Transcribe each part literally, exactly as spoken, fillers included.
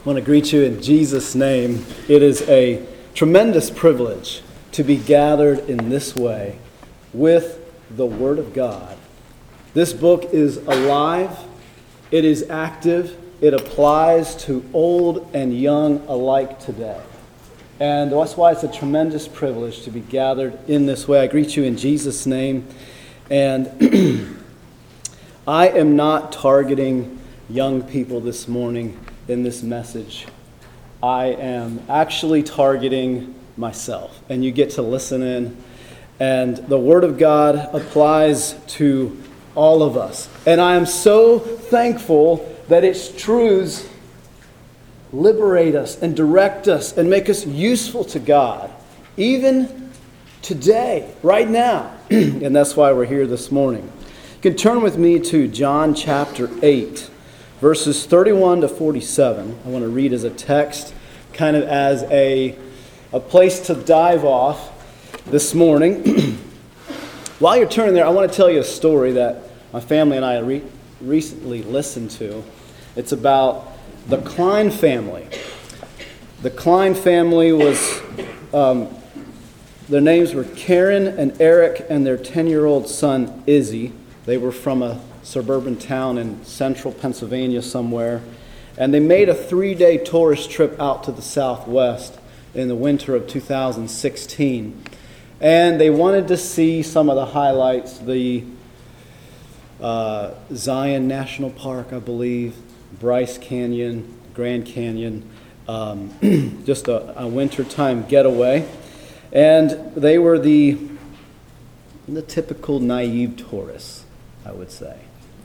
I want to greet you in Jesus' name. It is a tremendous privilege to be gathered in this way with the Word of God. This book is alive, it is active, it applies to old and young alike today. And that's why it's a tremendous privilege to be gathered in this way. I greet you in Jesus' name. And I am not targeting young people this morning in this message. I am actually targeting myself, and you get to listen in. And the Word of God applies to all of us. And I am so thankful that its truths liberate us and direct us and make us useful to God, even today, right now. And that's why we're here this morning. You can turn with me to John chapter eight. Verses thirty-one to forty-seven, I want to read as a text, kind of as a, a place to dive off this morning. While you're turning there, I want to tell you a story that my family and I re- recently listened to. It's about the Klein family. The Klein family was, um, their names were Karen and Eric and their ten-year-old son, Izzy. They were from a suburban town in central Pennsylvania somewhere. And they made a three-day tourist trip out to the southwest in the winter of two thousand sixteen. And they wanted to see some of the highlights, the uh, Zion National Park, I believe, Bryce Canyon, Grand Canyon, um, just a, a wintertime getaway. And they were the, the typical naive tourists, I would say.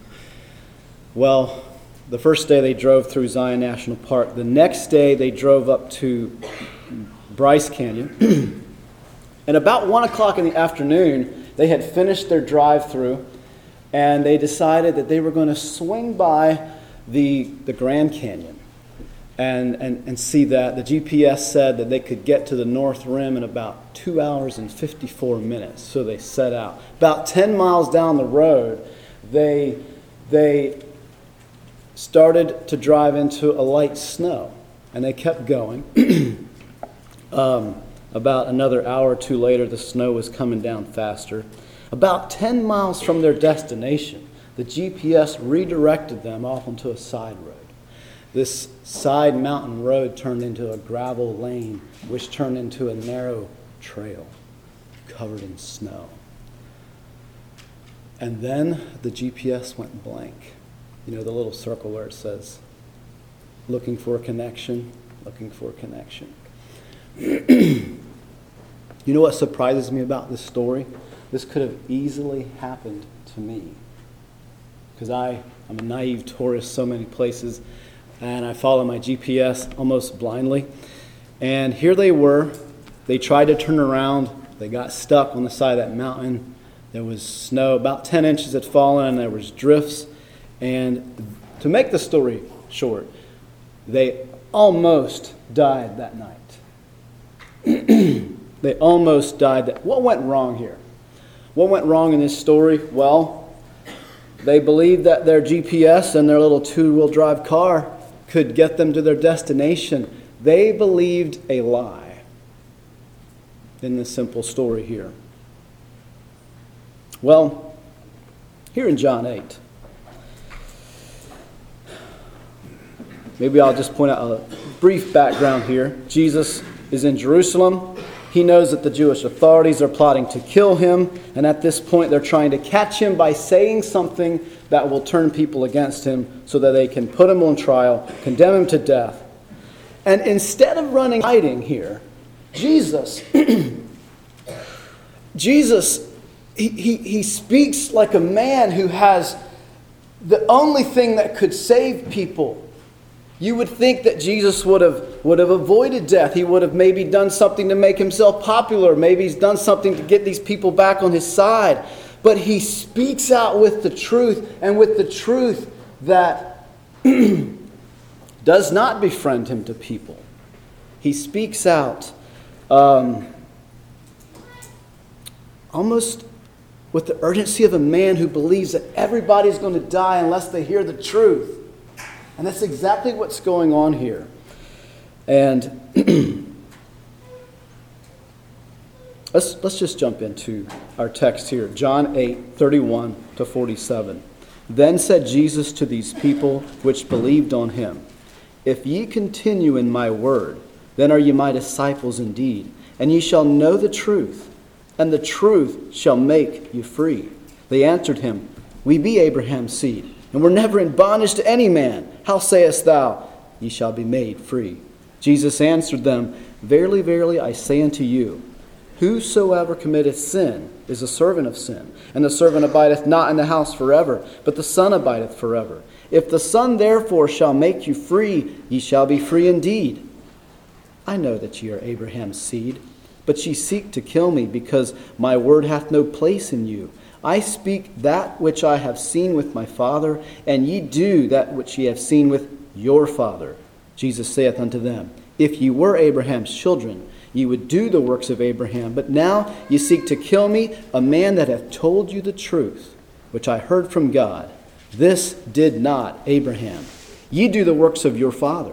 Well, the first day they drove through Zion National Park. The next day they drove up to Bryce Canyon. And about one o'clock in the afternoon, they had finished their drive-through, and they decided that they were going to swing by the, the Grand Canyon and, and, and see that. The G P S said that they could get to the North Rim in about two hours and fifty-four minutes. So they set out. About ten miles down the road, they they started to drive into a light snow, and they kept going. um, about another hour or two later, the snow was coming down faster. About ten miles from their destination, the G P S redirected them off onto a side road. This side mountain road turned into a gravel lane, which turned into a narrow trail covered in snow. And then the G P S went blank. You know, the little circle where it says, looking for a connection, looking for a connection. You know what surprises me about this story? This could have easily happened to me. Because I, I'm a naive tourist so many places, and I follow my G P S almost blindly. And here they were. They tried to turn around. They got stuck on the side of that mountain. There was snow. About ten inches had fallen, and there was drifts. And to make the story short, they almost died that night. They almost died. That, what went wrong here? What went wrong in this story? Well, they believed that their G P S and their little two-wheel drive car could get them to their destination. They believed a lie in this simple story here. Well, here in John eight, maybe I'll just point out a brief background here. Jesus is in Jerusalem. He knows that the Jewish authorities are plotting to kill him, and at this point they're trying to catch him by saying something that will turn people against him so that they can put him on trial, condemn him to death. And instead of running hiding here, Jesus, Jesus, he, he, he speaks like a man who has the only thing that could save people. You would think that Jesus would have would have avoided death. He would have maybe done something to make himself popular. Maybe he's done something to get these people back on his side. But he speaks out with the truth, and with the truth that does not befriend him to people. He speaks out um, almost with the urgency of a man who believes that everybody's going to die unless they hear the truth. And that's exactly what's going on here. And let's, let's just jump into our text here. John eight, thirty-one to forty-seven. Then said Jesus to these people which believed on him, If ye continue in my word, then are ye my disciples indeed, and ye shall know the truth, and the truth shall make you free. They answered him, We be Abraham's seed, and were never in bondage to any man. How sayest thou, Ye shall be made free? Jesus answered them, Verily, verily, I say unto you, Whosoever committeth sin is a servant of sin, and the servant abideth not in the house forever, but the Son abideth forever. If the Son therefore shall make you free, ye shall be free indeed. I know that ye are Abraham's seed, but ye seek to kill me, because my word hath no place in you. I speak that which I have seen with my Father, and ye do that which ye have seen with your father. Jesus saith unto them, If ye were Abraham's children, ye would do the works of Abraham. But now ye seek to kill me, a man that hath told you the truth, which I heard from God. This did not Abraham. Ye do the works of your father.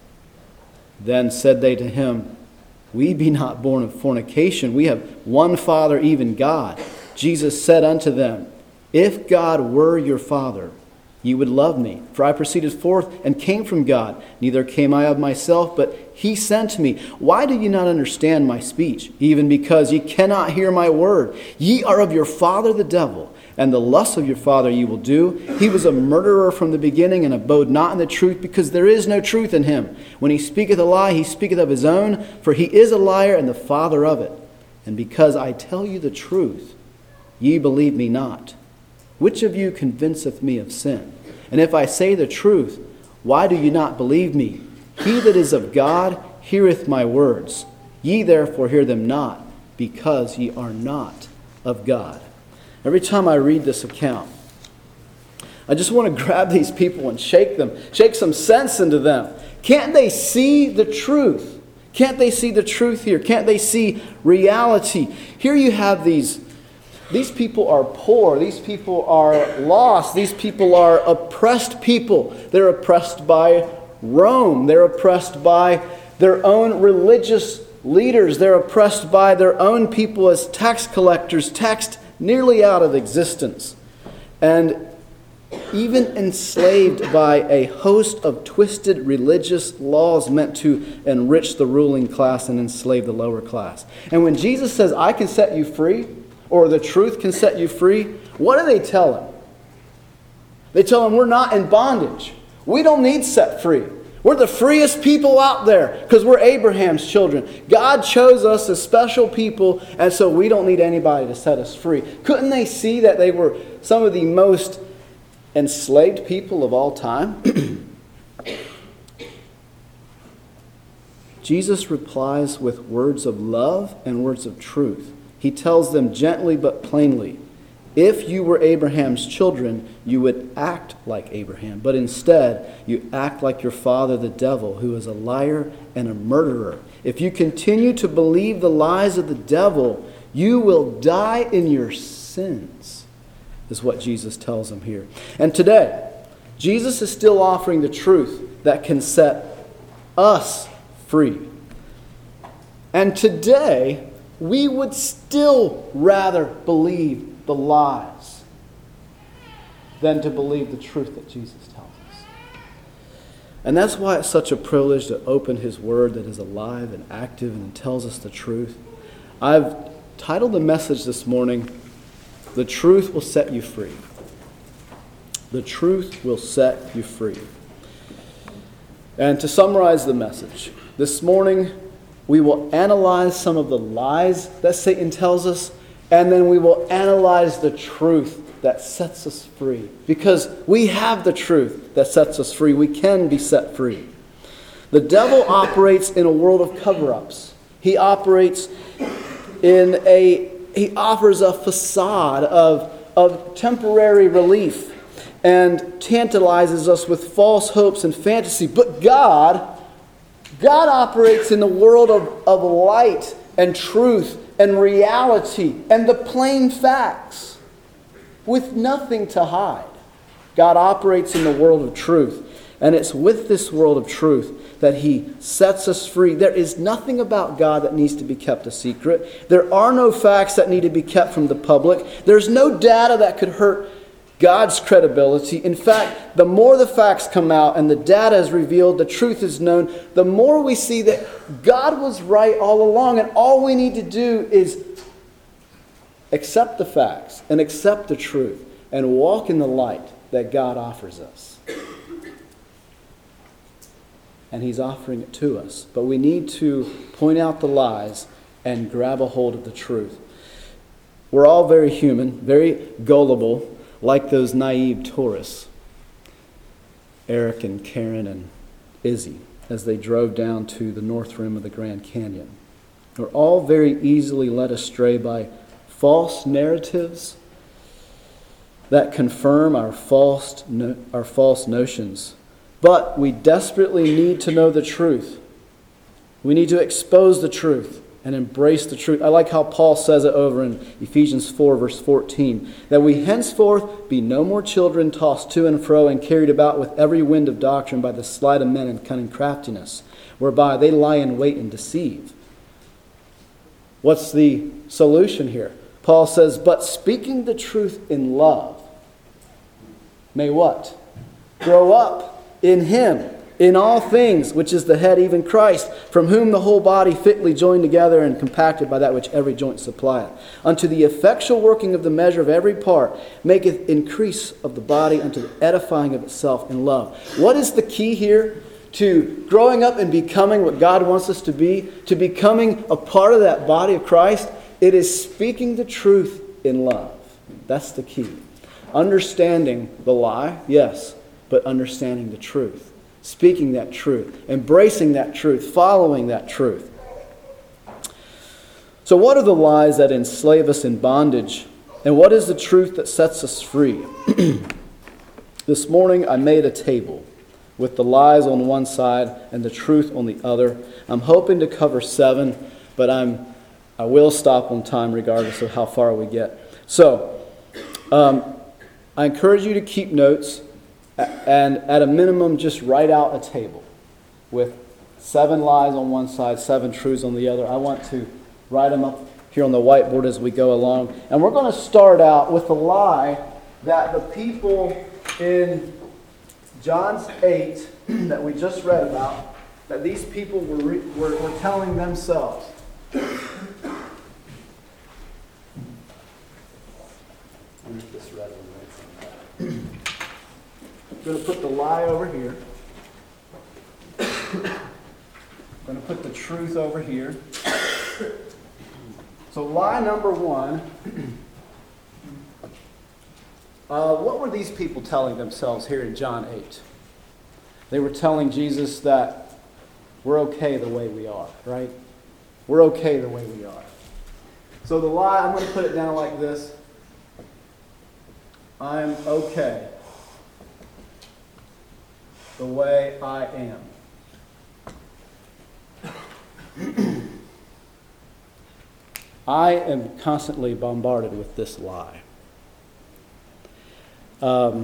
Then said they to him, We be not born of fornication. We have one Father, even God. Jesus said unto them, If God were your Father, ye would love me. For I proceeded forth and came from God. Neither came I of myself, but he sent me. Why do ye not understand my speech? Even because ye cannot hear my word. Ye are of your father the devil, and the lusts of your father ye will do. He was a murderer from the beginning, and abode not in the truth, because there is no truth in him. When he speaketh a lie, he speaketh of his own, for he is a liar and the father of it. And because I tell you the truth, ye believe me not. Which of you convinceth me of sin? And if I say the truth, why do ye not believe me? He that is of God heareth my words. Ye therefore hear them not, because ye are not of God. Every time I read this account, I just want to grab these people and shake them, shake some sense into them. Can't they see the truth? Can't they see the truth here? Can't they see reality? Here you have these These people are poor. These people are lost. These people are oppressed people. They're oppressed by Rome. They're oppressed by their own religious leaders. They're oppressed by their own people as tax collectors, taxed nearly out of existence. And even enslaved by a host of twisted religious laws meant to enrich the ruling class and enslave the lower class. And when Jesus says, I can set you free, or the truth can set you free, what do they tell him? They tell him, we're not in bondage. We don't need set free. We're the freest people out there because we're Abraham's children. God chose us as special people, and so we don't need anybody to set us free. Couldn't they see that they were some of the most enslaved people of all time? Jesus replies with words of love and words of truth. He tells them gently but plainly, if you were Abraham's children, you would act like Abraham. But instead, you act like your father, the devil, who is a liar and a murderer. If you continue to believe the lies of the devil, you will die in your sins, is what Jesus tells them here. And today, Jesus is still offering the truth that can set us free. And today, we would still rather believe the lies than to believe the truth that Jesus tells us. And that's why it's such a privilege to open His Word that is alive and active and tells us the truth. I've titled the message this morning, The Truth Will Set You Free. The truth will set you free. And to summarize the message, this morning we will analyze some of the lies that Satan tells us, and then we will analyze the truth that sets us free. Because we have the truth that sets us free. We can be set free. The devil operates in a world of cover-ups. He operates in a, he offers a facade of, of temporary relief and tantalizes us with false hopes and fantasy. But God, God operates in the world of, of light and truth and reality and the plain facts with nothing to hide. God operates in the world of truth. And it's with this world of truth that He sets us free. There is nothing about God that needs to be kept a secret. There are no facts that need to be kept from the public. There's no data that could hurt God's credibility. In fact, the more the facts come out and the data is revealed, the truth is known, the more we see that God was right all along, and all we need to do is accept the facts and accept the truth and walk in the light that God offers us. And He's offering it to us. But we need to point out the lies and grab a hold of the truth. We're all very human, very gullible, like those naive tourists, Eric and Karen and Izzy, as they drove down to the north rim of the Grand Canyon. We're all very easily led astray by false narratives that confirm our false, no, our false notions. But we desperately need to know the truth. We need to expose the truth and embrace the truth. I like how Paul says it over in Ephesians four, verse fourteen, that we henceforth be no more children tossed to and fro and carried about with every wind of doctrine by the sleight of men and cunning craftiness, whereby they lie in wait and deceive. What's the solution here? Paul says, but speaking the truth in love may what? Grow up in Him, in all things, which is the head, even Christ, from whom the whole body fitly joined together and compacted by that which every joint supplieth, unto the effectual working of the measure of every part, maketh increase of the body unto the edifying of itself in love. What is the key here to growing up and becoming what God wants us to be, to becoming a part of that body of Christ? It is speaking the truth in love. That's the key. Understanding the lie, yes, but understanding the truth. Speaking that truth, embracing that truth, following that truth. So what are the lies that enslave us in bondage? And what is the truth that sets us free? This morning I made a table with the lies on one side and the truth on the other. I'm hoping to cover seven, but I'm I will stop on time regardless of how far we get. So, um, I encourage you to keep notes. And at a minimum, just write out a table with seven lies on one side, seven truths on the other. I want to write them up here on the whiteboard as we go along. And we're going to start out with the lie that the people in John eight that we just read about, that these people were, re- were, were telling themselves. I wonder if this red one makes sense. I'm going to put the lie over here. I'm going to put the truth over here. So lie number one. Uh, what were these people telling themselves here in John eight? They were telling Jesus that we're okay the way we are, right? We're okay the way we are. So the lie, I'm going to put it down like this. I'm okay the way I am. I am constantly bombarded with this lie. Um,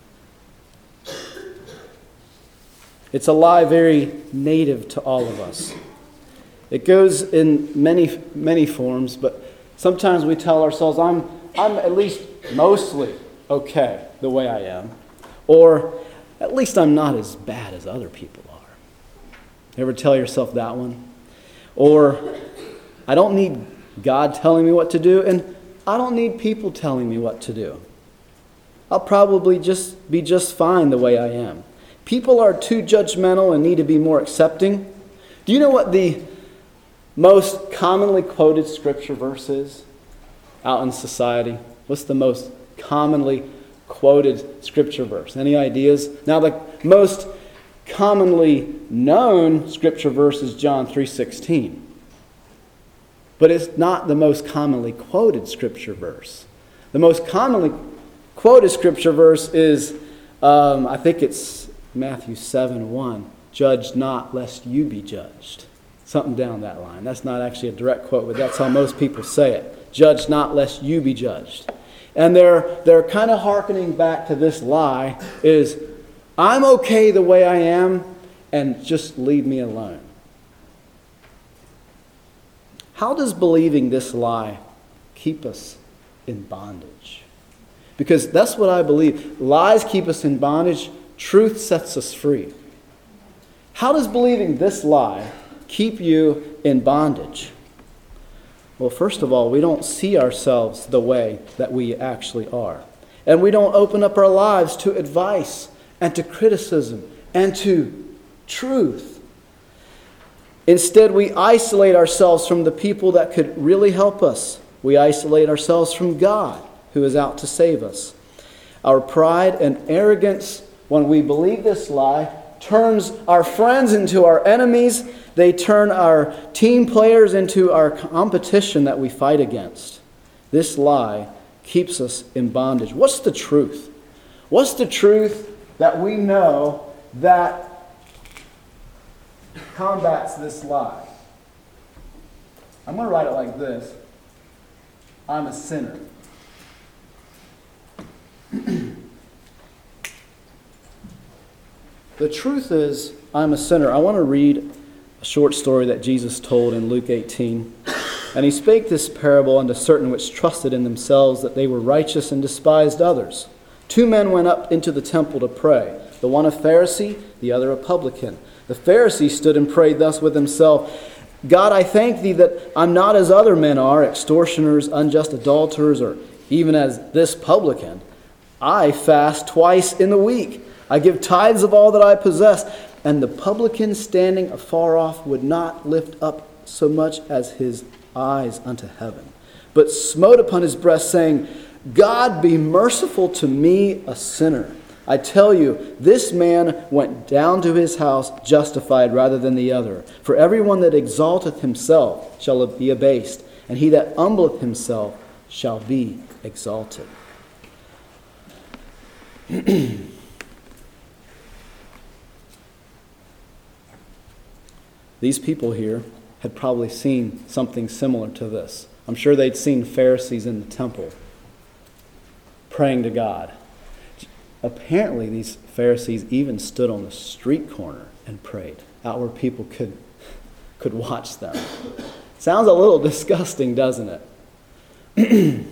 it's a lie very native to all of us. It goes in many, many forms, but sometimes we tell ourselves, I'm, I'm at least mostly okay the way I am. Or, at least I'm not as bad as other people are. You ever tell yourself that one? Or, I don't need God telling me what to do, and I don't need people telling me what to do. I'll probably just be just fine the way I am. People are too judgmental and need to be more accepting. Do you know what the most commonly quoted scripture verse is out in society? What's the most commonly quoted scripture verse? Any ideas? Now, the most commonly known scripture verse is John three sixteen. But it's not the most commonly quoted scripture verse. The most commonly quoted scripture verse is, um, I think it's Matthew seven one. Judge not, lest you be judged. Something down that line. That's not actually a direct quote, but that's how most people say it. Judge not, lest you be judged. And they're, they're kind of hearkening back to this lie is, I'm okay the way I am, and just leave me alone. How does believing this lie keep us in bondage? Because that's what I believe. Lies keep us in bondage. Truth sets us free. How does believing this lie keep you in bondage? Well, first of all, we don't see ourselves the way that we actually are. And we don't open up our lives to advice and to criticism and to truth. Instead, we isolate ourselves from the people that could really help us. We isolate ourselves from God, who is out to save us. Our pride and arrogance, when we believe this lie, turns our friends into our enemies. They turn our team players into our competition that we fight against. This lie keeps us in bondage. What's the truth? What's the truth that we know that combats this lie? I'm going to write it like this. I'm a sinner. The truth is, I'm a sinner. I want to read a short story that Jesus told in Luke eighteen. And he spake this parable unto certain which trusted in themselves that they were righteous and despised others. Two men went up into the temple to pray, the one a Pharisee, the other a publican. The Pharisee stood and prayed thus with himself, God, I thank thee that I'm not as other men are, extortioners, unjust adulterers, or even as this publican. I fast twice in the week. I give tithes of all that I possess. And the publican standing afar off would not lift up so much as his eyes unto heaven, but smote upon his breast, saying, God, be merciful to me, a sinner. I tell you, this man went down to his house justified rather than the other. For everyone that exalteth himself shall be abased, and he that humbleth himself shall be exalted. These people here had probably seen something similar to this. I'm sure they'd seen Pharisees in the temple praying to God. Apparently, these Pharisees even stood on the street corner and prayed, out where people could, could watch them. Sounds a little disgusting, doesn't it?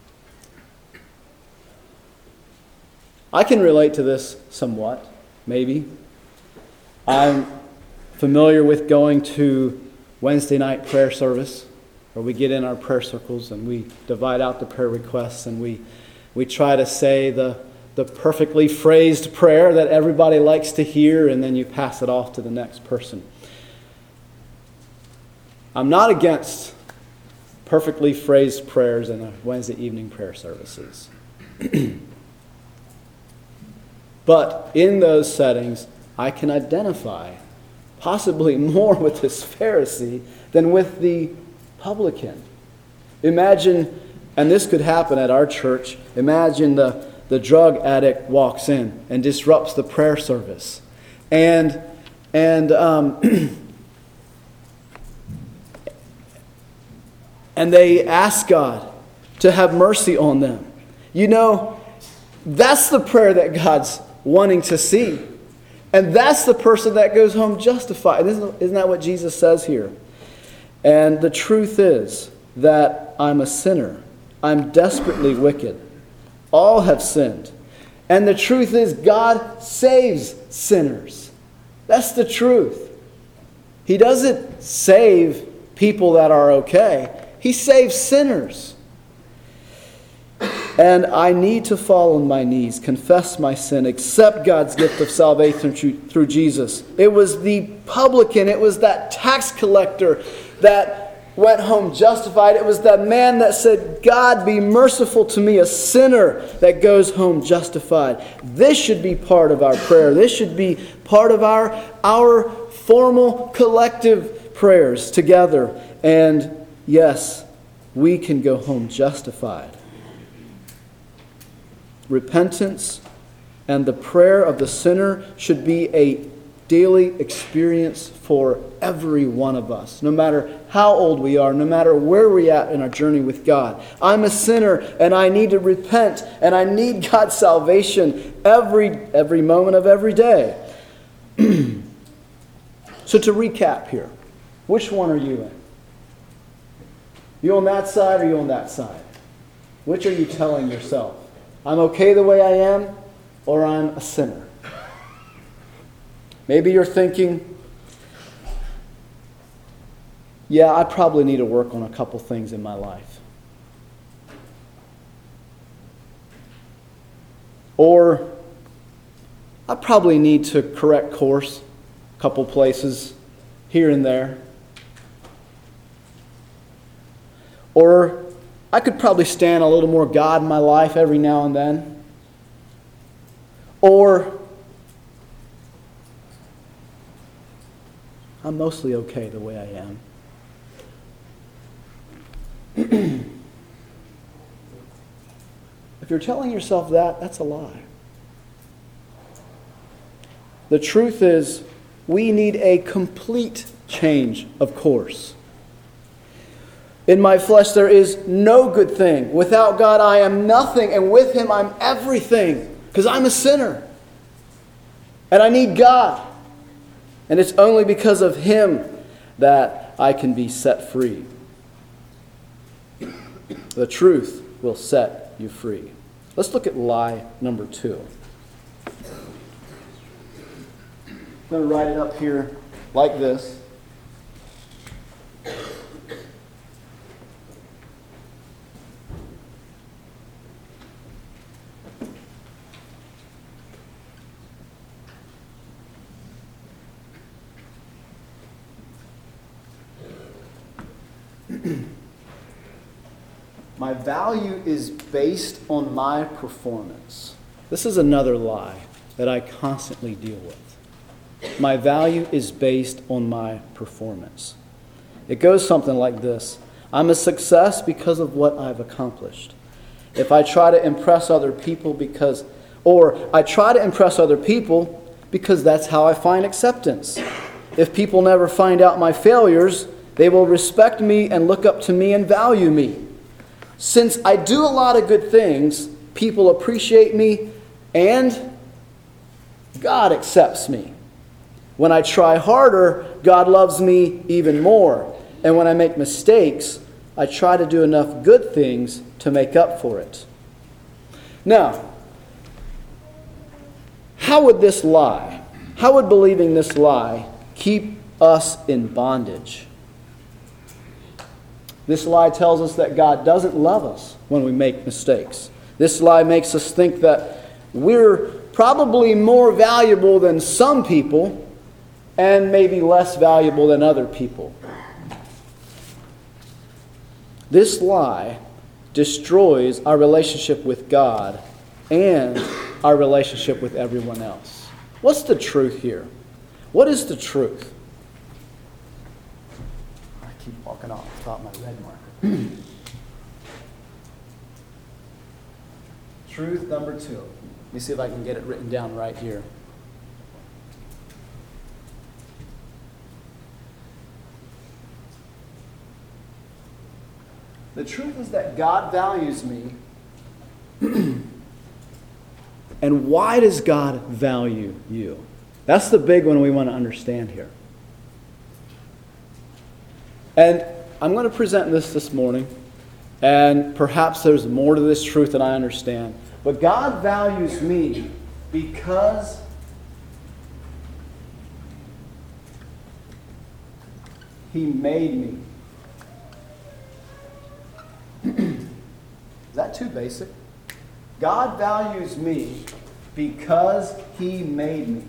I can relate to this somewhat, maybe. I'm familiar with going to Wednesday night prayer service, where we get in our prayer circles and we divide out the prayer requests and we we try to say the, the perfectly phrased prayer that everybody likes to hear, and then you pass it off to the next person. I'm not against perfectly phrased prayers in the Wednesday evening prayer services. But in those settings, I can identify possibly more with this Pharisee than with the publican. Imagine, and this could happen at our church, imagine the, the drug addict walks in and disrupts the prayer service. And, and, um, and they ask God to have mercy on them. You know, that's the prayer that God's wanting to see. And that's the person that goes home justified. Isn't, isn't that what Jesus says here? And the truth is that I'm a sinner. I'm desperately wicked. All have sinned. And the truth is God saves sinners. That's the truth. He doesn't save people that are okay. He saves sinners. And I need to fall on my knees, confess my sin, accept God's gift of salvation through Jesus. It was the publican, it was that tax collector that went home justified. It was that man that said, God, be merciful to me, a sinner, that goes home justified. This should be part of our prayer. This should be part of our, our formal collective prayers together. And yes, we can go home justified. Repentance and the prayer of the sinner should be a daily experience for every one of us, no matter how old we are, no matter where we're at in our journey with God. I'm a sinner and I need to repent and I need God's salvation every, every moment of every day. So to recap here, which one are you in? You on that side or you on that side? Which are you telling yourself? I'm okay the way I am, or I'm a sinner? Maybe you're thinking, yeah, I probably need to work on a couple things in my life. Or I probably need to correct course a couple places here and there. Or I could probably stand a little more God in my life every now and then. Or I'm mostly okay the way I am. If you're telling yourself that, that's a lie. The truth is, we need a complete change of course. In my flesh there is no good thing. Without God I am nothing, and with Him I'm everything, because I'm a sinner. And I need God. And it's only because of Him that I can be set free. The truth will set you free. Let's look at lie number two. I'm going to write it up here like this. My value is based on my performance. This is another lie that I constantly deal with. My value is based on my performance. It goes something like this. I'm a success because of what I've accomplished. If I try to impress other people because, or I try to impress other people because that's how I find acceptance. If people never find out my failures, they will respect me and look up to me and value me. Since I do a lot of good things, people appreciate me and God accepts me. When I try harder, God loves me even more. And when I make mistakes, I try to do enough good things to make up for it. Now, how would this lie, how would believing this lie keep us in bondage? This lie tells us that God doesn't love us when we make mistakes. This lie makes us think that we're probably more valuable than some people and maybe less valuable than other people. This lie destroys our relationship with God and our relationship with everyone else. What's the truth here? What is the truth? I keep walking off without my red marker. Truth number two. Let me see if I can get it written down right here. The truth is that God values me. And why does God value you? That's the big one we want to understand here. And I'm going to present this this morning. And perhaps there's more to this truth than I understand. But God values me because He made me. Is that too basic? God values me because He made me.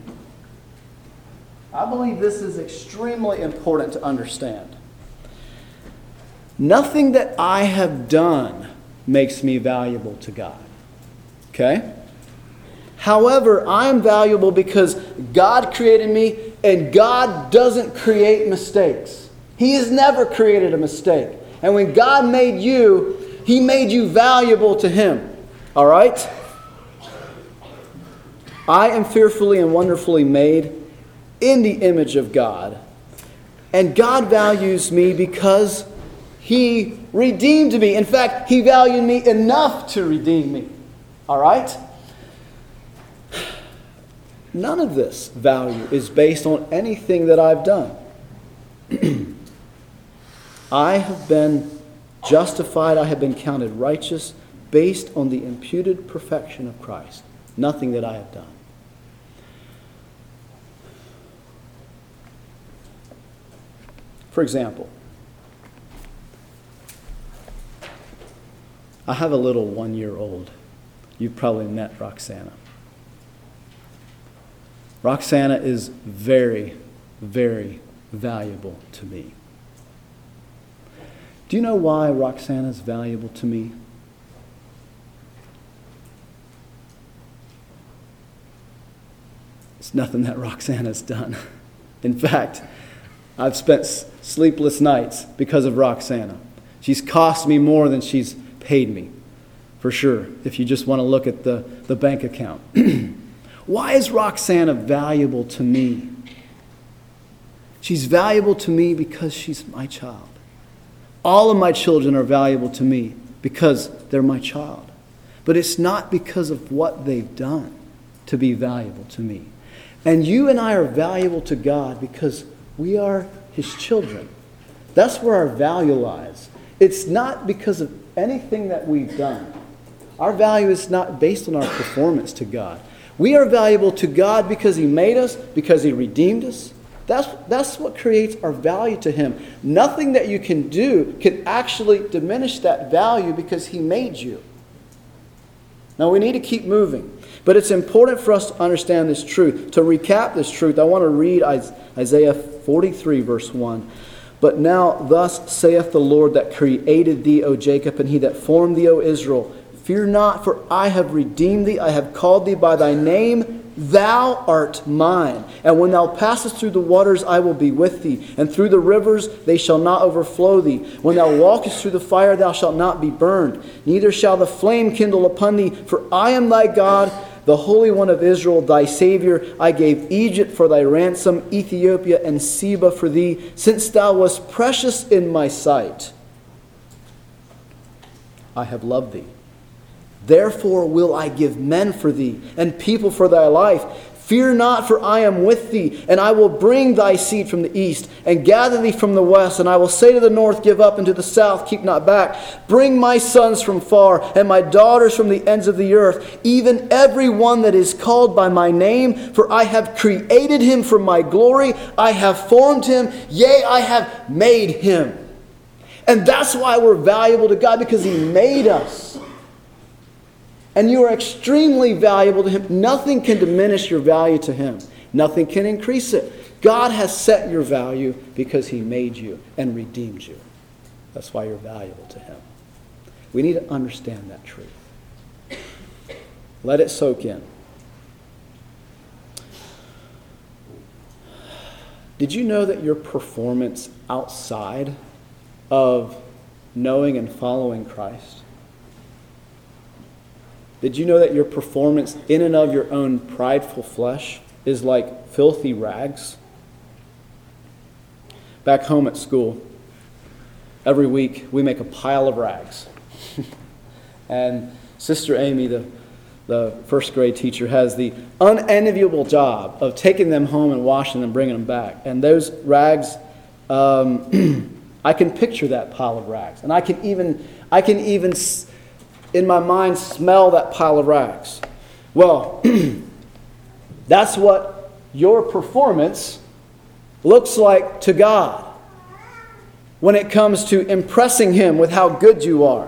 I believe this is extremely important to understand. Nothing that I have done makes me valuable to God. Okay? However, I am valuable because God created me, and God doesn't create mistakes. He has never created a mistake. And when God made you, He made you valuable to Him. All right? I am fearfully and wonderfully made, in the image of God. And God values me because He redeemed me. In fact, He valued me enough to redeem me. All right? None of this value is based on anything that I've done. I have been justified, I have been counted righteous based on the imputed perfection of Christ. Nothing that I have done. For example, I have a little one-year-old. You've probably met Roxana. Roxana is very, very valuable to me. Do you know why Roxana is valuable to me? It's nothing that Roxana's done. In fact, I've spent sleepless nights because of Roxana. She's cost me more than she's paid me, for sure, if you just want to look at the, the bank account. Why is Roxana valuable to me? She's valuable to me because she's my child. All of my children are valuable to me because they're my child. But it's not because of what they've done to be valuable to me. And you and I are valuable to God because we are His children. That's where our value lies. It's not because of anything that we've done. Our value is not based on our performance to God. We are valuable to God because He made us, because He redeemed us. That's, that's what creates our value to Him. Nothing that you can do can actually diminish that value because He made you. Now we need to keep moving. But it's important for us to understand this truth. To recap this truth, I want to read Isaiah forty-three, verse one. But now thus saith the Lord that created thee, O Jacob, and He that formed thee, O Israel. Fear not, for I have redeemed thee. I have called thee by thy name. Thou art mine. And when thou passest through the waters, I will be with thee. And through the rivers, they shall not overflow thee. When thou walkest through the fire, thou shalt not be burned. Neither shall the flame kindle upon thee. For I am thy God, the Holy One of Israel, thy Savior. I gave Egypt for thy ransom, Ethiopia and Seba for thee, since thou wast precious in my sight. I have loved thee. Therefore will I give men for thee, and people for thy life. Fear not, for I am with thee, and I will bring thy seed from the east, and gather thee from the west. And I will say to the north, give up, and to the south, keep not back. Bring my sons from far, and my daughters from the ends of the earth, even every one that is called by my name. For I have created him for my glory. I have formed him, yea, I have made him. And that's why we're valuable to God, because He made us. And you are extremely valuable to Him. Nothing can diminish your value to Him. Nothing can increase it. God has set your value because He made you and redeemed you. That's why you're valuable to Him. We need to understand that truth. Let it soak in. Did you know that your performance outside of knowing and following Christ, did you know that your performance in and of your own prideful flesh is like filthy rags? Back home at school, every week we make a pile of rags. And Sister Amy, the, the first grade teacher, has the unenviable job of taking them home and washing them and bringing them back. And those rags, um, I can picture that pile of rags. And I can even, I can even in my mind, smell that pile of rags. Well, that's what your performance looks like to God when it comes to impressing Him with how good you are.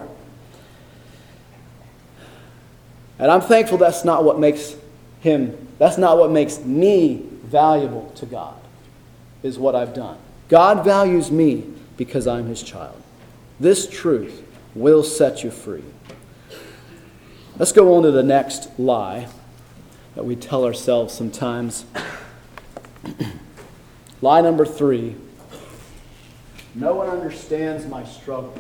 And I'm thankful that's not what makes Him, that's not what makes me valuable to God, is what I've done. God values me because I'm His child. This truth will set you free. Let's go on to the next lie that we tell ourselves sometimes. Lie number three. No one understands my struggles.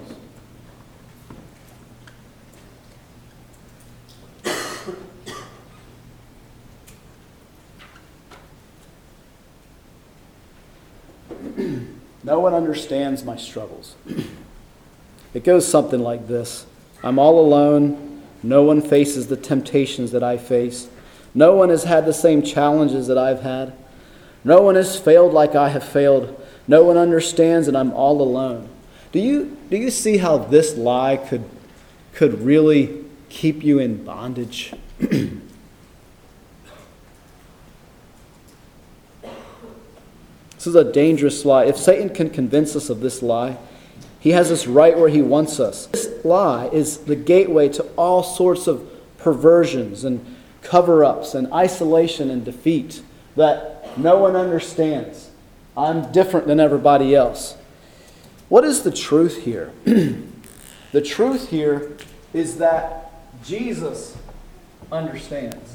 No one understands my struggles. It goes something like this. I'm all alone. No one faces the temptations that I face. No one has had the same challenges that I've had. No one has failed like I have failed. No one understands, and I'm all alone. Do you, do you see how this lie could, could really keep you in bondage? This is a dangerous lie. If Satan can convince us of this lie, he has us right where he wants us. This lie is the gateway to all sorts of perversions and cover-ups and isolation and defeat that no one understands. I'm different than everybody else. What is the truth here? The truth here is that Jesus understands.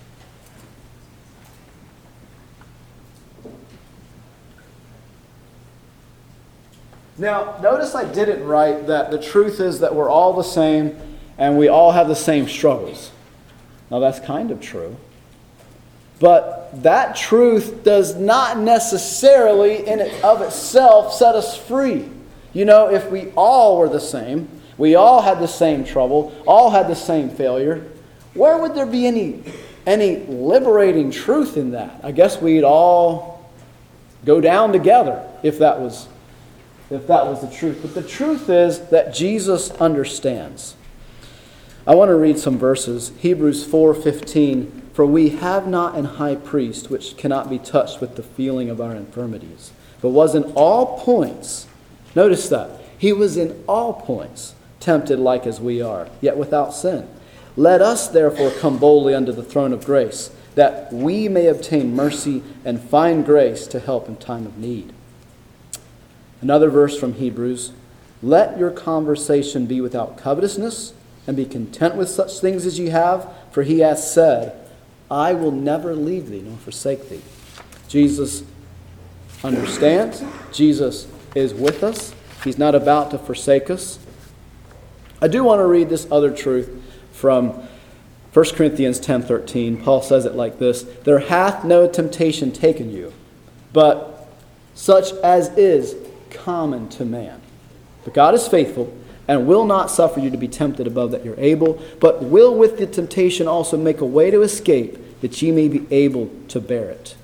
Now, notice I didn't write that the truth is that we're all the same and we all have the same struggles. Now, that's kind of true. But that truth does not necessarily in and of itself set us free. You know, if we all were the same, we all had the same trouble, all had the same failure, where would there be any, any liberating truth in that? I guess we'd all go down together if that was if that was the truth. But the truth is that Jesus understands. I want to read some verses. Hebrews four fifteen. For we have not an high priest which cannot be touched with the feeling of our infirmities, but was in all points, notice that, he was in all points tempted like as we are, yet without sin. Let us therefore come boldly unto the throne of grace, that we may obtain mercy and find grace to help in time of need. Another verse from Hebrews, let your conversation be without covetousness, and be content with such things as ye have, for he hath said, I will never leave thee nor forsake thee. Jesus understands. Jesus is with us. He's not about to forsake us. I do want to read this other truth from First Corinthians ten thirteen. Paul says it like this, there hath no temptation taken you, but such as is common to man. But God is faithful, and will not suffer you to be tempted above that you're able, but will with the temptation also make a way to escape, that ye may be able to bear it.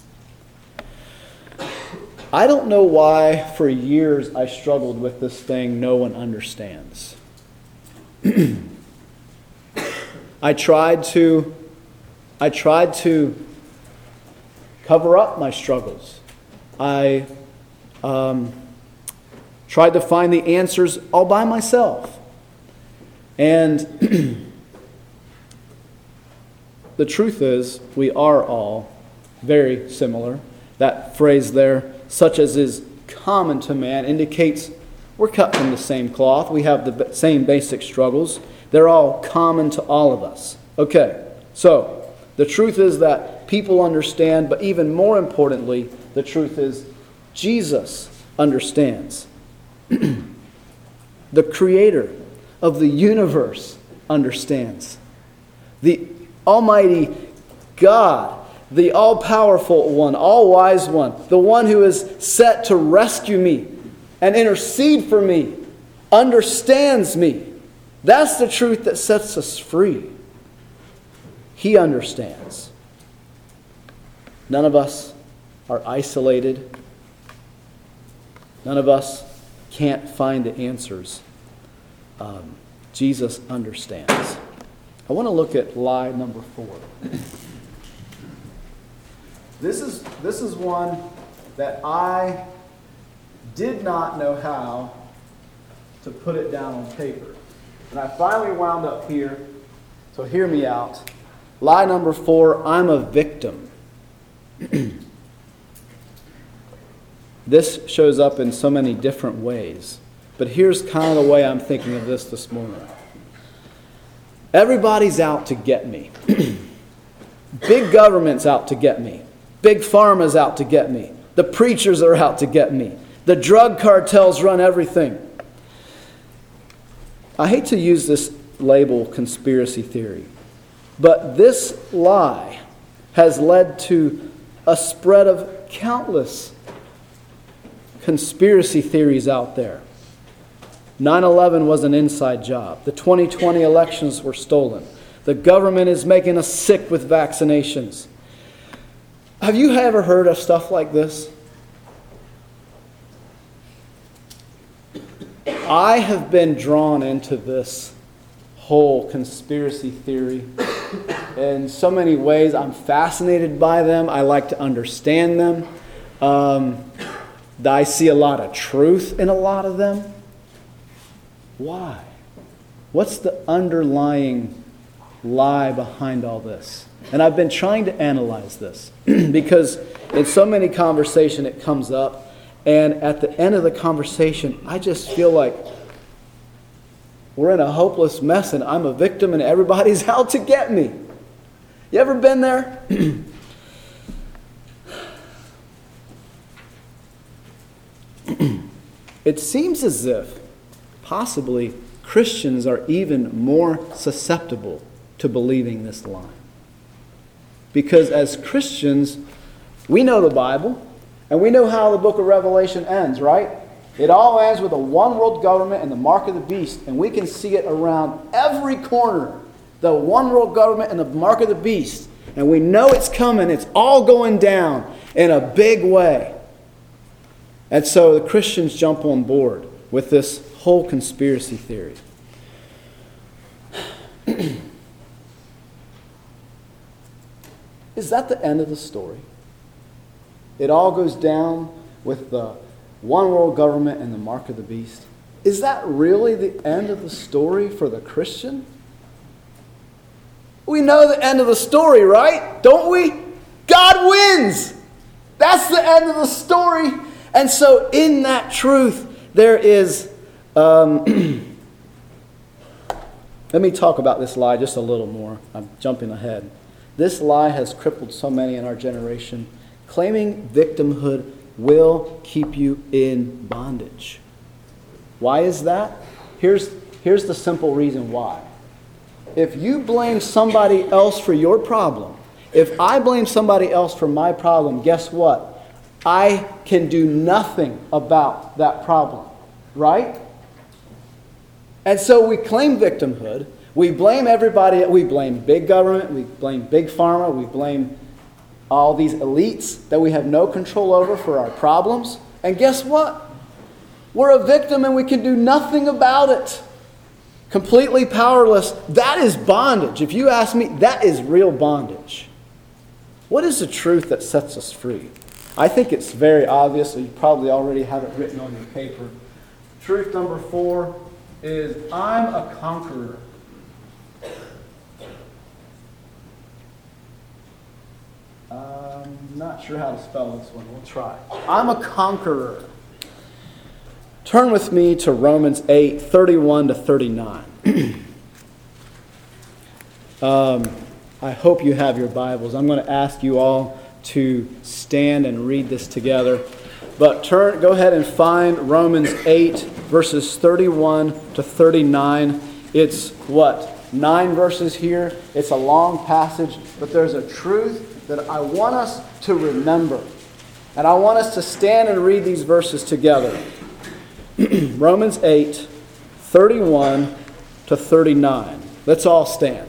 I don't know why for years I struggled with this thing no one understands. I tried to I tried to cover up my struggles. I um, tried to find the answers all by myself. And the truth is, we are all very similar. That phrase there, such as is common to man, indicates we're cut from the same cloth. We have the same basic struggles. They're all common to all of us. Okay, so the truth is that people understand, but even more importantly, the truth is Jesus understands. The creator of the universe understands. The Almighty God, the all-powerful one, all-wise one, the one who is set to rescue me and intercede for me, understands me. That's the truth that sets us free. He understands. None of us are isolated. None of us can't find the answers. Um, Jesus understands. I want to look at lie number four. This is, this is one that I did not know how to put it down on paper. And I finally wound up here, so hear me out. Lie number four, I'm a victim. This shows up in so many different ways. But here's kind of the way I'm thinking of this this morning. Everybody's out to get me. Big government's out to get me. Big pharma's out to get me. The preachers are out to get me. The drug cartels run everything. I hate to use this label conspiracy theory, but this lie has led to a spread of countless conspiracy theories out there. nine eleven was an inside job. The twenty twenty elections were stolen. The government is making us sick with vaccinations. Have you ever heard of stuff like this? I have been drawn into this whole conspiracy theory in so many ways. I'm fascinated by them. I like to understand them. Um, I see a lot of truth in a lot of them. Why? What's the underlying lie behind all this? And I've been trying to analyze this because in so many conversations it comes up, and at the end of the conversation, I just feel like we're in a hopeless mess and I'm a victim and everybody's out to get me. You ever been there? It seems as if possibly Christians are even more susceptible to believing this lie. Because as Christians, we know the Bible, and we know how the book of Revelation ends, right? It all ends with a one world government and the mark of the beast, and we can see it around every corner. The one world government and the mark of the beast. And we know it's coming. It's all going down in a big way. And so the Christians jump on board with this whole conspiracy theory. Is that the end of the story? It all goes down with the one world government and the mark of the beast. Is that really the end of the story for the Christian? We know the end of the story, right? Don't we? God wins. That's the end of the story. And so in that truth, there is... Um, let me talk about this lie just a little more. I'm jumping ahead. This lie has crippled so many in our generation. Claiming victimhood will keep you in bondage. Why is that? Here's, here's the simple reason why. If you blame somebody else for your problem, if I blame somebody else for my problem, guess what? I can do nothing about that problem, right? And so we claim victimhood. We blame everybody. We blame big government. We blame big pharma. We blame all these elites that we have no control over for our problems. And guess what? We're a victim and we can do nothing about it. Completely powerless. That is bondage. If you ask me, that is real bondage. What is the truth that sets us free? I think it's very obvious, so you probably already have it written on your paper. Truth number four is, I'm a conqueror. I'm not sure how to spell this one. We'll try. I'm a conqueror. Turn with me to Romans eight, thirty-one to thirty-nine. um, I hope you have your Bibles. I'm going to ask you all to stand and read this together. But turn, go ahead and find Romans eight, verses thirty-one to thirty-nine. It's what? Nine verses here. It's a long passage, but there's a truth that I want us to remember. And I want us to stand and read these verses together. Romans eight, thirty-one to thirty-nine. Let's all stand.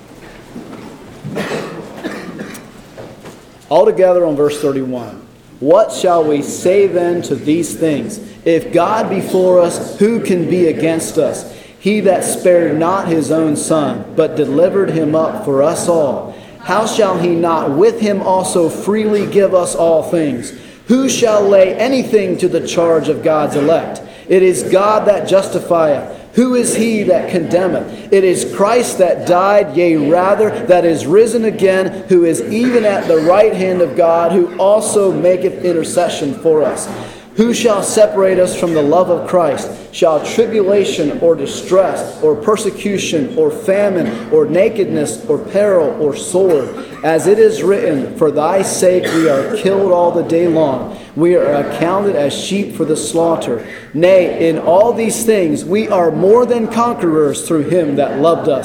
All together on verse thirty-one. What shall we say then to these things? If God be for us, who can be against us? He that spared not his own Son, but delivered him up for us all, how shall he not with him also freely give us all things? Who shall lay anything to the charge of God's elect? It is God that justifieth. Who is he that condemneth? It is Christ that died, yea, rather, that is risen again, who is even at the right hand of God, who also maketh intercession for us. Who shall separate us from the love of Christ? Shall tribulation or distress or persecution or famine or nakedness or peril or sword? As it is written, for thy sake we are killed all the day long. We are accounted as sheep for the slaughter. Nay, in all these things we are more than conquerors through him that loved us.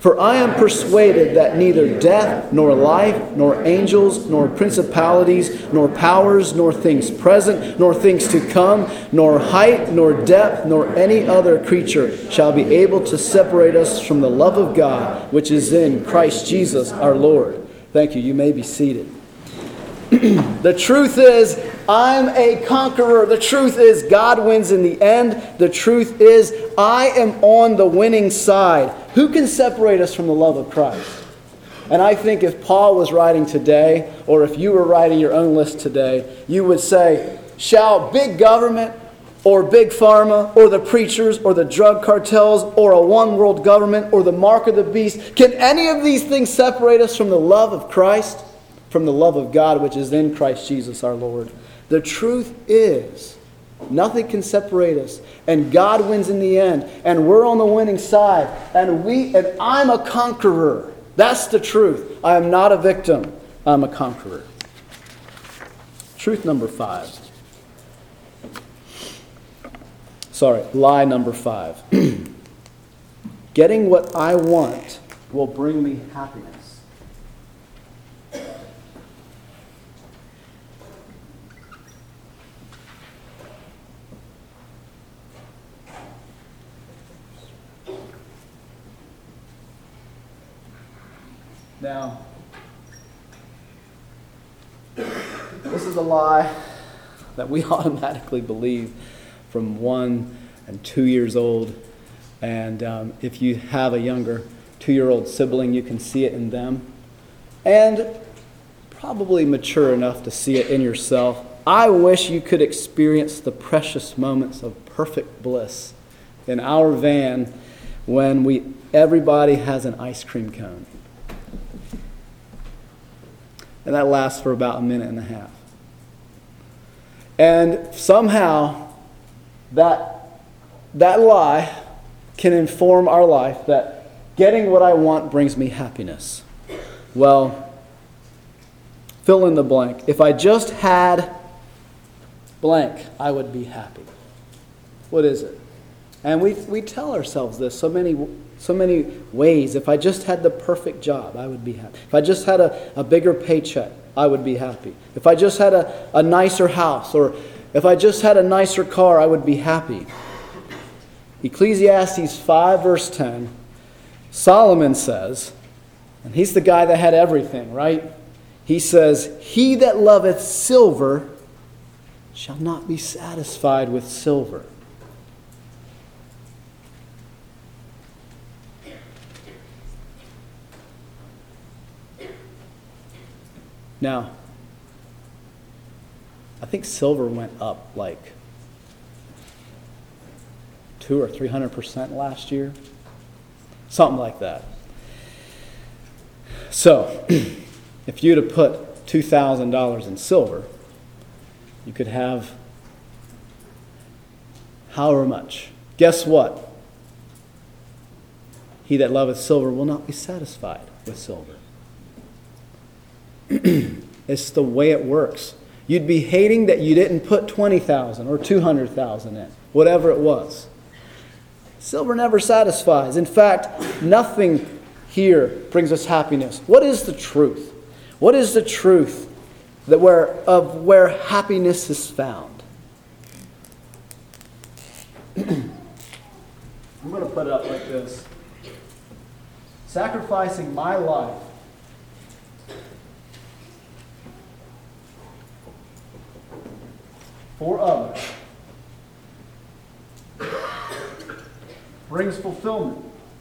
For I am persuaded that neither death, nor life, nor angels, nor principalities, nor powers, nor things present, nor things to come, nor height, nor depth, nor any other creature shall be able to separate us from the love of God, which is in Christ Jesus our Lord. Thank you. You may be seated. The truth is, I'm a conqueror. The truth is, God wins in the end. The truth is, I am on the winning side. Who can separate us from the love of Christ? And I think if Paul was writing today, or if you were writing your own list today, you would say, shall big government, or big pharma, or the preachers, or the drug cartels, or a one world government, or the mark of the beast, can any of these things separate us from the love of Christ? From the love of God which is in Christ Jesus our Lord. The truth is, nothing can separate us, and God wins in the end, and we're on the winning side, and we and I'm a conqueror. That's the truth. I am not a victim. I'm a conqueror. Truth number five. Sorry, lie number five. Getting what I want will bring me happiness. Now, this is a lie that we automatically believe from one and two years old. And um, if you have a younger two-year-old sibling, you can see it in them. And probably mature enough to see it in yourself. I wish you could experience the precious moments of perfect bliss in our van when we everybody has an ice cream cone. And that lasts for about a minute and a half. And somehow, that, that lie can inform our life that getting what I want brings me happiness. Well, fill in the blank. If I just had blank, I would be happy. What is it? And we we tell ourselves this so many so many ways. If I just had the perfect job, I would be happy. If I just had a, a bigger paycheck, I would be happy. If I just had a, a nicer house, or if I just had a nicer car, I would be happy. Ecclesiastes five verse ten, Solomon says, and he's the guy that had everything, right? He says, he that loveth silver shall not be satisfied with silver. Now, I think silver went up like two or three hundred percent last year, something like that. So, if you'd have put two thousand dollars in silver, you could have however much. Guess what? He that loveth silver will not be satisfied with silver. It's the way it works. You'd be hating that you didn't put twenty thousand or two hundred thousand in, whatever it was. Silver never satisfies. In fact, nothing here brings us happiness. What is the truth? What is the truth that where of where happiness is found? I'm going to put it up like this. Sacrificing my life for others brings fulfillment.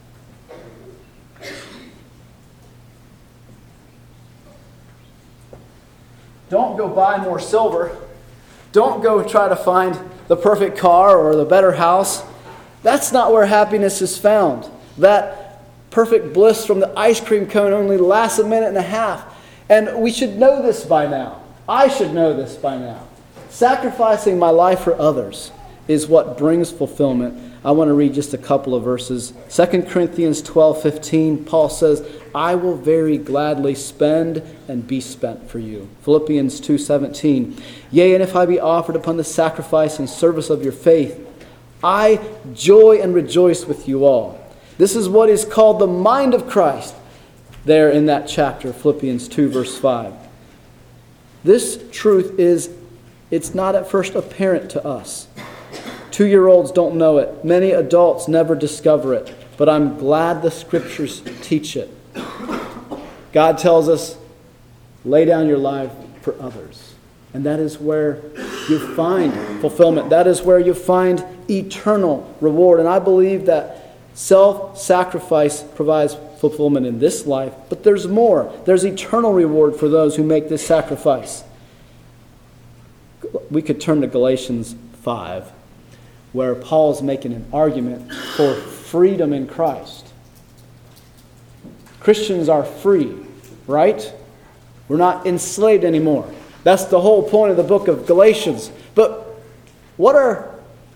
Don't go buy more silver. Don't go try to find the perfect car or the better house. That's not where happiness is found. That perfect bliss from the ice cream cone only lasts a minute and a half. And we should know this by now. I should know this by now. Sacrificing my life for others is what brings fulfillment. I want to read just a couple of verses. Second Corinthians twelve fifteen, Paul says, I will very gladly spend and be spent for you. Philippians two seventeen, yea, and if I be offered upon the sacrifice and service of your faith, I joy and rejoice with you all. This is what is called the mind of Christ there in that chapter, Philippians two, verse five. This truth is, it's not at first apparent to us. Two-year-olds don't know it. Many adults never discover it. But I'm glad the Scriptures teach it. God tells us, lay down your life for others. And that is where you find fulfillment. That is where you find eternal reward. And I believe that self-sacrifice provides fulfillment in this life. But there's more. There's eternal reward for those who make this sacrifice. We could turn to Galatians five, where Paul is making an argument for freedom in Christ. Christians are free, right? We're not enslaved anymore. That's the whole point of the book of Galatians. But what are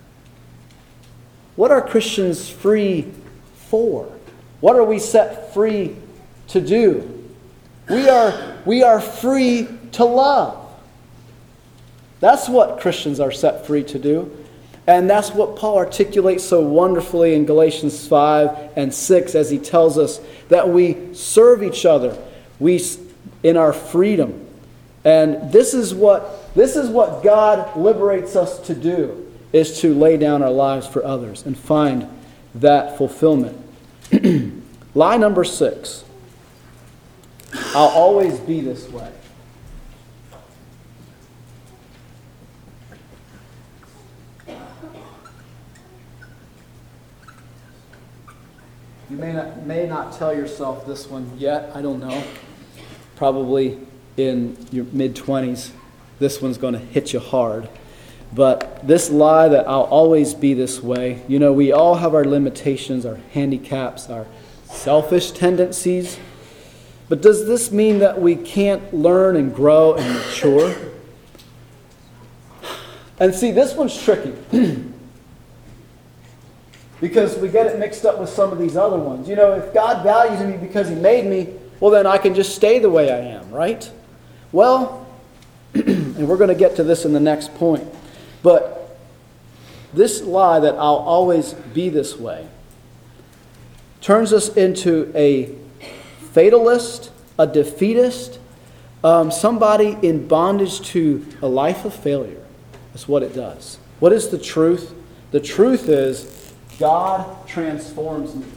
what are Christians free for? What are we set free to do? We are we are free to love. That's what Christians are set free to do. And that's what Paul articulates so wonderfully in Galatians five and six as he tells us that we serve each other we in our freedom. And this is what this is what God liberates us to do, is to lay down our lives for others and find that fulfillment. Lie number six. I'll always be this way. You may not, may not tell yourself this one yet. I don't know. Probably in your mid-twenties, this one's going to hit you hard. But this lie that I'll always be this way, you know, we all have our limitations, our handicaps, our selfish tendencies. But does this mean that we can't learn and grow and mature? And see, this one's tricky. Because we get it mixed up with some of these other ones. You know, if God values me because He made me, well then I can just stay the way I am, right? Well, and we're going to get to this in the next point. But this lie that I'll always be this way turns us into a fatalist, a defeatist, um, somebody in bondage to a life of failure. That's what it does. What is the truth? The truth is, God transforms me.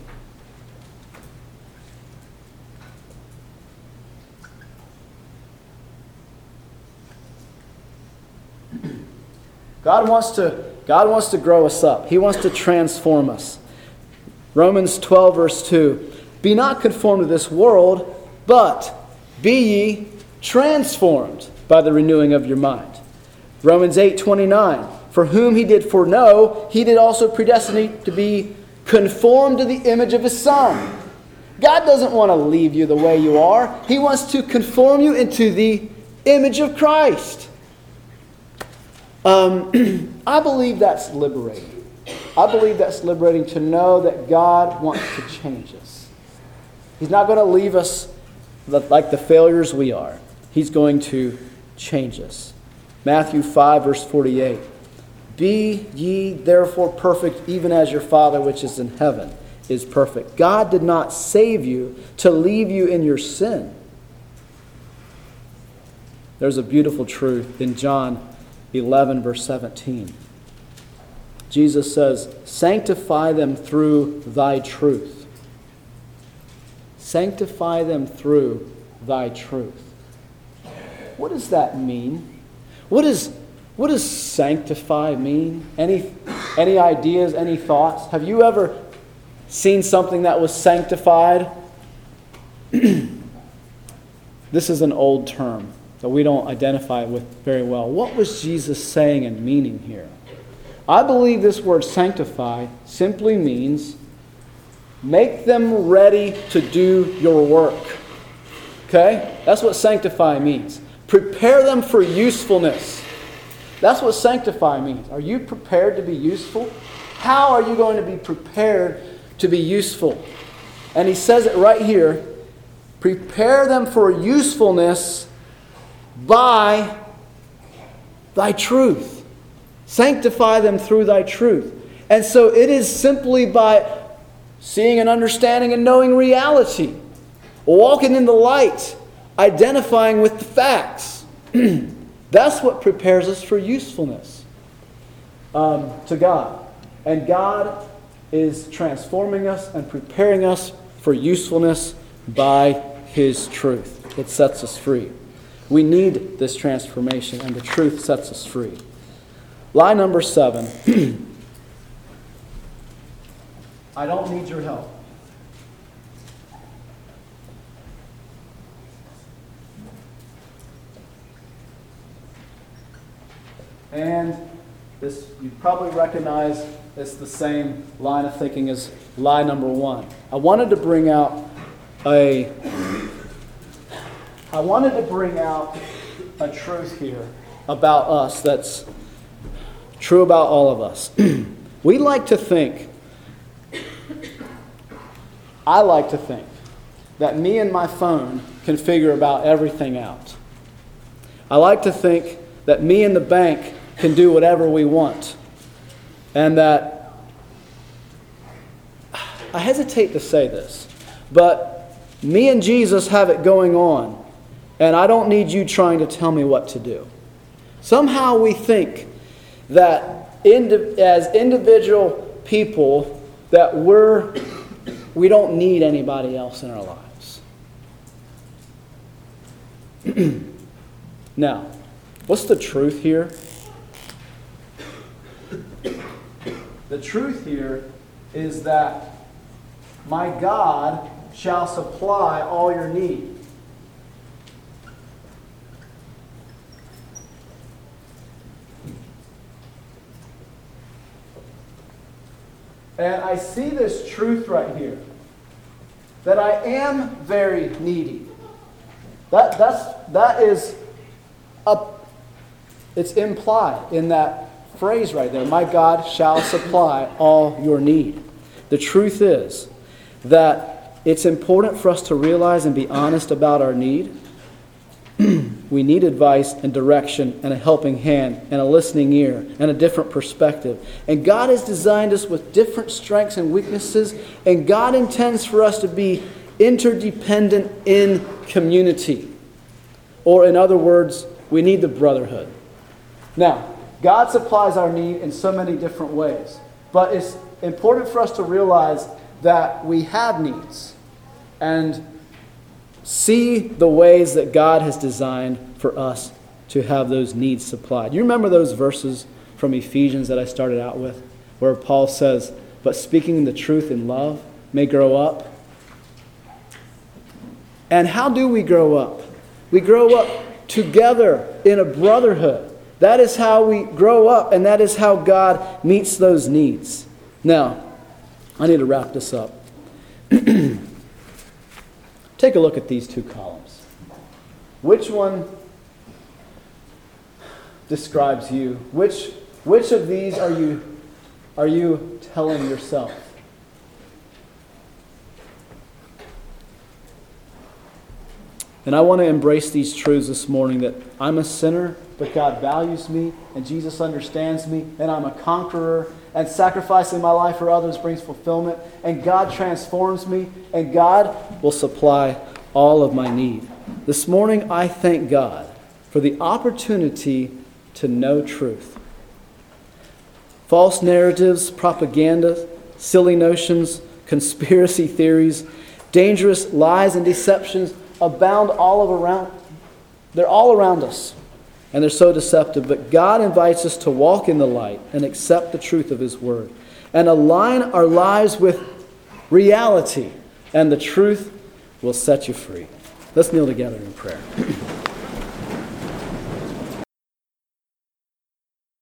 God wants to, God wants to grow us up. He wants to transform us. Romans twelve, verse two. Be not conformed to this world, but be ye transformed by the renewing of your mind. Romans eight, twenty-nine. For whom He did foreknow, He did also predestinate to be conformed to the image of His Son. God doesn't want to leave you the way you are. He wants to conform you into the image of Christ. Um, I believe that's liberating. I believe that's liberating to know that God wants to change us. He's not going to leave us like the failures we are. He's going to change us. Matthew five, verse forty-eight. Be ye therefore perfect, even as your Father which is in heaven is perfect. God did not save you to leave you in your sin. There's a beautiful truth in John eleven, verse seventeen. Jesus says, sanctify them through thy truth. Sanctify them through thy truth. What does that mean? What is What does sanctify mean? Any, any ideas, any thoughts? Have you ever seen something that was sanctified? This is an old term that we don't identify with very well. What was Jesus saying and meaning here? I believe this word sanctify simply means make them ready to do your work. Okay? That's what sanctify means. Prepare them for usefulness. That's what sanctify means. Are you prepared to be useful? How are you going to be prepared to be useful? And he says it right here. Prepare them for usefulness by thy truth. Sanctify them through thy truth. And so it is simply by seeing and understanding and knowing reality, walking in the light, identifying with the facts. That's what prepares us for usefulness um, to God. And God is transforming us and preparing us for usefulness by His truth. It sets us free. We need this transformation, and the truth sets us free. Lie number seven. I don't need your help. And this, you probably recognize it's the same line of thinking as lie number one. I wanted to bring out a I wanted to bring out a truth here about us that's true about all of us. We like to think, I like to think, that me and my phone can figure about everything out. I like to think that me and the bank can do whatever we want. And that, I hesitate to say this, but me and Jesus have it going on, and I don't need you trying to tell me what to do. Somehow we think that indi- as individual people that we're we don't need anybody else in our lives. Now, what's the truth here? The truth here is that my God shall supply all your need. And I see this truth right here, that I am very needy. That that's that is up. It's implied in that phrase right there. My God shall supply all your need. The truth is that it's important for us to realize and be honest about our need. We need advice and direction and a helping hand and a listening ear and a different perspective. And God has designed us with different strengths and weaknesses, and God intends for us to be interdependent in community. Or in other words, we need the brotherhood. Now, God supplies our need in so many different ways, but it's important for us to realize that we have needs and see the ways that God has designed for us to have those needs supplied. You remember those verses from Ephesians that I started out with, where Paul says, but speaking the truth in love may grow up? And how do we grow up? We grow up together in a brotherhood. That is how we grow up, and that is how God meets those needs. Now, I need to wrap this up. Take a look at these two columns. Which one describes you? Which which of these are you are you telling yourself? And I want to embrace these truths this morning, that I'm a sinner, but God values me, and Jesus understands me, and I'm a conqueror, and sacrificing my life for others brings fulfillment, and God transforms me, and God will supply all of my need. This morning, I thank God for the opportunity to know truth. False narratives, propaganda, silly notions, conspiracy theories, dangerous lies and deceptions abound all around. They're all around us, and they're so deceptive. But God invites us to walk in the light and accept the truth of His Word and align our lives with reality, and the truth will set you free. Let's kneel together in prayer.